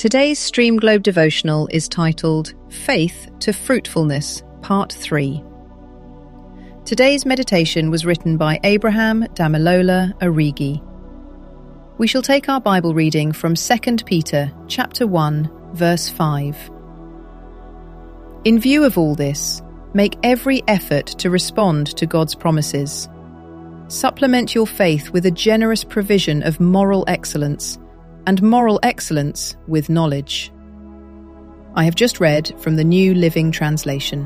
Today's Stream Globe devotional is titled Faith to Fruitfulness, Part 3. Today's meditation was written by Abraham Damilola Origi. We shall take our Bible reading from 2 Peter chapter 1, verse 5. In view of all this, make every effort to respond to God's promises. Supplement your faith with a generous provision of moral excellence, and moral excellence with knowledge. I have just read from the New Living Translation.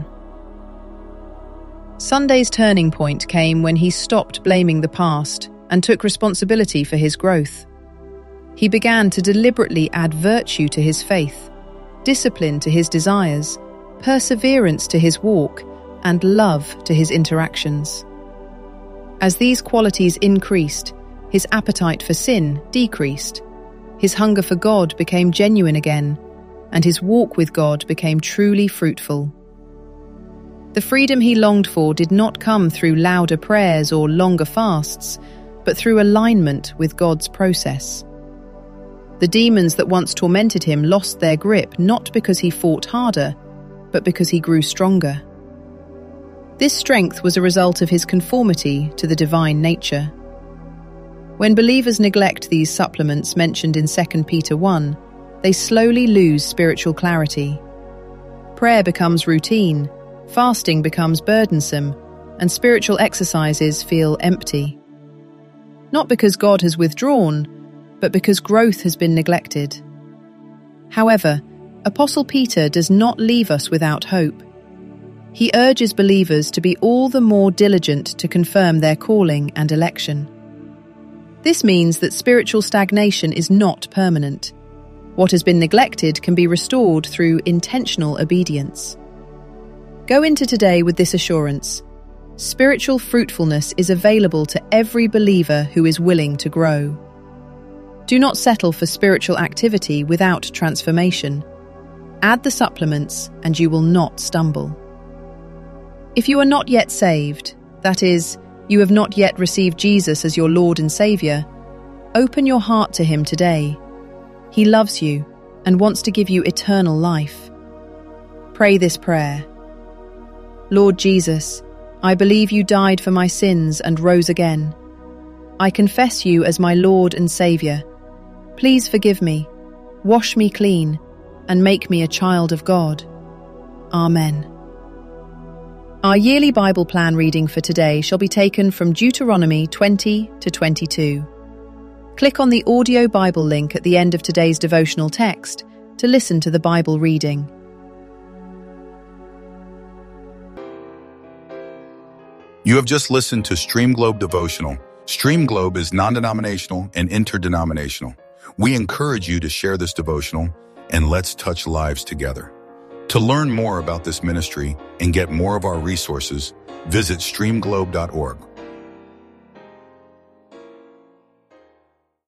Sunday's turning point came when he stopped blaming the past and took responsibility for his growth. He began to deliberately add virtue to his faith, discipline to his desires, perseverance to his walk, and love to his interactions. As these qualities increased, his appetite for sin decreased. His hunger for God became genuine again, and his walk with God became truly fruitful. The freedom he longed for did not come through louder prayers or longer fasts, but through alignment with God's process. The demons that once tormented him lost their grip not because he fought harder, but because he grew stronger. This strength was a result of his conformity to the divine nature. When believers neglect these supplements mentioned in 2 Peter 1, they slowly lose spiritual clarity. Prayer becomes routine, fasting becomes burdensome, and spiritual exercises feel empty. Not because God has withdrawn, but because growth has been neglected. However, Apostle Peter does not leave us without hope. He urges believers to be all the more diligent to confirm their calling and election. This means that spiritual stagnation is not permanent. What has been neglected can be restored through intentional obedience. Go into today with this assurance: spiritual fruitfulness is available to every believer who is willing to grow. Do not settle for spiritual activity without transformation. Add the supplements and you will not stumble. If you are not yet saved, that is, you have not yet received Jesus as your Lord and Saviour, open your heart to Him today. He loves you and wants to give you eternal life. Pray this prayer. Lord Jesus, I believe you died for my sins and rose again. I confess you as my Lord and Saviour. Please forgive me, wash me clean, and make me a child of God. Amen. Our yearly Bible plan reading for today shall be taken from Deuteronomy 20 to 22. Click on the audio Bible link at the end of today's devotional text to listen to the Bible reading. You have just listened to Stream Globe Devotional. Stream Globe is non-denominational and interdenominational. We encourage you to share this devotional and let's touch lives together. To learn more about this ministry and get more of our resources, visit streamglobe.org.